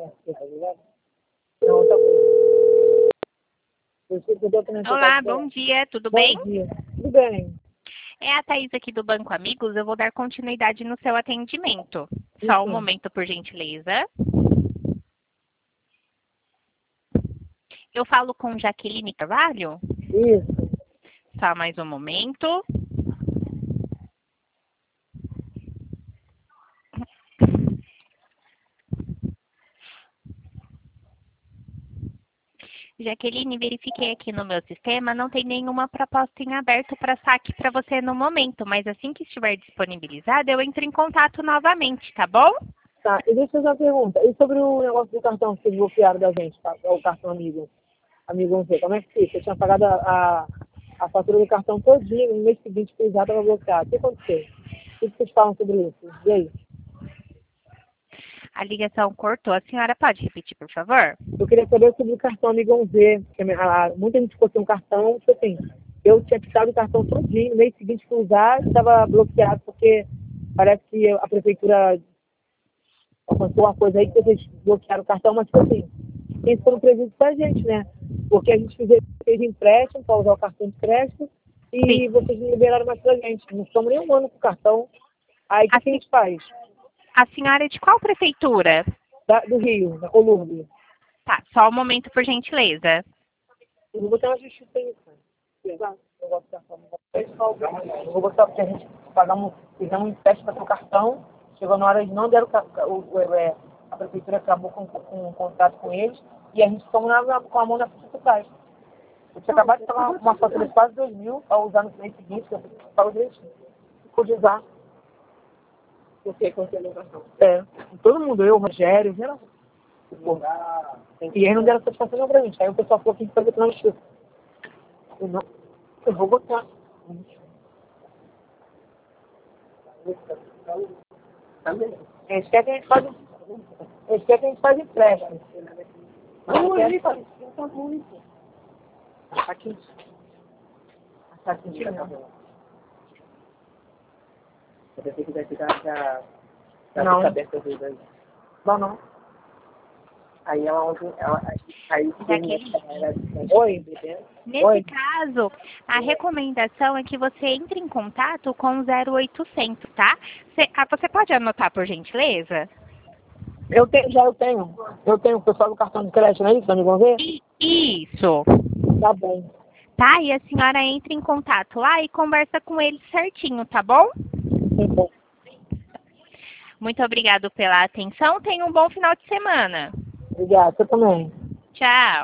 Olá, bom dia, tudo bem? Bom dia. Tudo bem. É a Thaís aqui do Banco Amigos, eu vou dar continuidade no seu atendimento. Só um momento, por gentileza. Eu falo com Jaqueline Carvalho? Isso. Só mais um momento. Jaqueline, verifiquei aqui no meu sistema, não tem nenhuma proposta em aberto para saque para você no momento, mas assim que estiver disponibilizada, eu entro em contato novamente, tá bom? Tá, e deixa eu fazer uma pergunta. E sobre o negócio do cartão que vocês bloquearam da gente, tá? O cartão amigo 11, como é que fica? Eu tinha pagado a fatura do cartão todinho, no mês seguinte que já estava bloqueado. O que aconteceu? O que vocês falam sobre isso? E aí? A ligação cortou. A senhora pode repetir, por favor? Eu queria saber sobre o cartão amigo 11, porque muita gente ficou sem um cartão, tipo assim, eu tinha quitado o cartão todinho, no mês seguinte que usar, estava bloqueado, porque parece que a prefeitura aconteceu uma coisa aí que vocês bloquearam o cartão, mas tipo assim, isso foi um prejuízo pra gente, né? Porque a gente fez empréstimo para usar o cartão de crédito e Sim. vocês não liberaram mais pra gente. Não estamos nem um ano com o cartão. Aí o que a gente faz? A senhora é de qual prefeitura? Do Rio, da Colômbia. Tá, só um momento, por gentileza. Eu vou botar uma justiça aí, cara. Exato. Eu vou botar porque a gente fizemos um empréstimo para o cartão, chegou na hora de não deram a prefeitura acabou com um contrato com eles e a gente ficou com a mão na frente do trás. Eu tinha acabado de pagar uma fatura de quase 2.000 para usar no mês seguinte, que eu pago direitinho. Ficou de usar. Porque aconteceu a cartão. Todo mundo, eu, Rogério, geral. E eles não deram satisfação pra gente. Aí o pessoal falou que a gente fazer pela justiça. Eu vou botar. Eles querem que a gente faça. Eles querem que a gente faça empréstimo. Aqui. Aqui. Você tem que verificar que a aberta dos dois. Não. Aí Jaqueline. Oi. Nesse caso, a recomendação é que você entre em contato com o 0800, tá? Você pode anotar, por gentileza? Eu tenho. Eu tenho o pessoal do cartão de crédito, não é isso, amigo? Vamos ver? Isso. Tá bom. Tá? E a senhora entra em contato lá e conversa com eles certinho, tá bom? Tá bom. Muito obrigado pela atenção. Tenha um bom final de semana. Obrigada, você também. Tchau.